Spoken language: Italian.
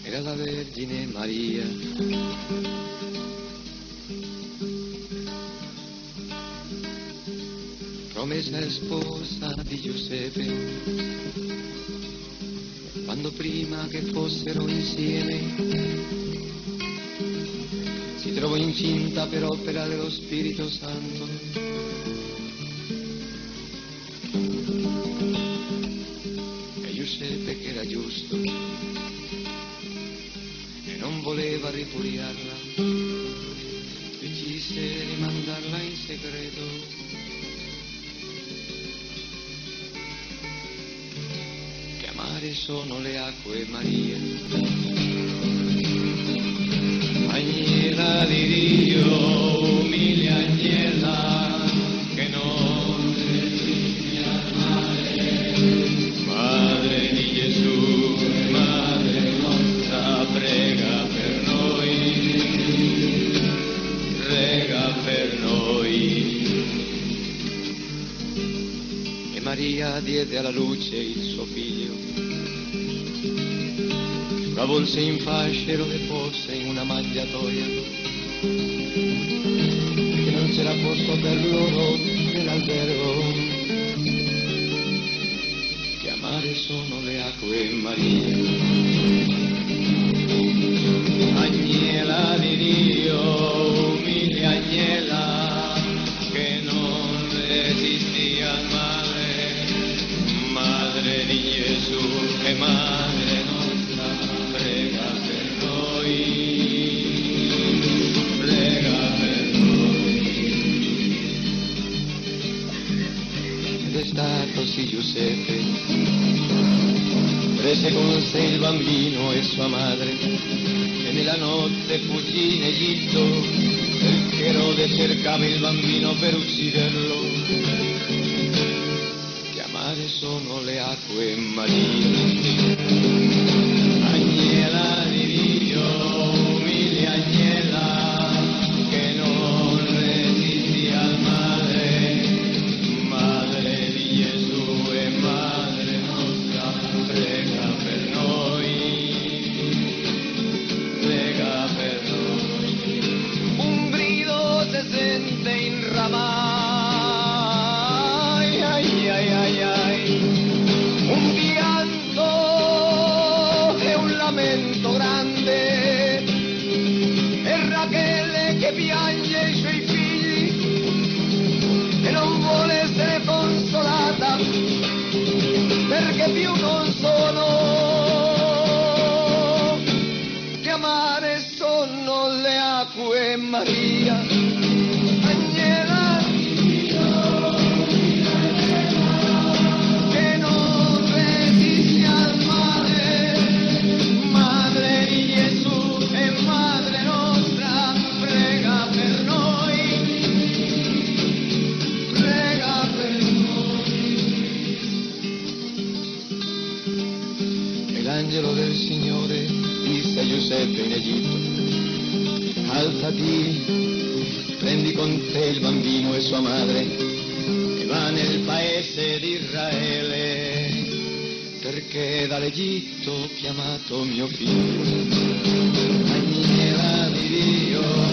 era la Vergine Maria. Promessa sposa di Giuseppe, quando prima che fossero insieme si trovò incinta per opera dello Spirito Santo. E Giuseppe, che era giusto e non voleva ripudiarla, decise di mandarla in segreto. Che amare sono le acque, Maria, agnella di Dio, umile agnella, che non resisti al male, Madre di Gesù, Madre nostra, prega per noi. E Maria diede alla luce il suo figlio, lo avvolse in fasce e lo depose in una mangiatoia, perché non c'era posto per loro nell'albergo. Che amare sono le acque, Maria, agnella di Dio, umile agnella, che non resisti al male, Madre di Gesù e Madre nostra, prega per noi, prega per noi. Ed è stato sì Giuseppe, prese con sé il bambino e sua madre, e nella notte fuggì in Egitto, perché Erode cercava il bambino per ucciderlo. Che amare sono le acque, Maria, agnella di Dio, umile agnella, che non resisti al male, Madre di Gesù e Madre nostra, prega per noi, prega per noi. Un grido se sente in Ramà, ai, ai, ai, ai, un pianto e un lamento grande, e Rachele che piange i suoi figli e non vuole essere consolata, perché più non sono. Che amare sono le acque, Maria, agnella di Dio, che non resisti al male, Madre di Gesù e Madre nostra, prega per noi, prega per noi. E l'angelo del Signore disse a Giuseppe in Egitto: alzati, prendi con te il bambino e sua madre e va nel paese di Israele, perché dall'Egitto ho chiamato mio figlio. Agnella di Dio,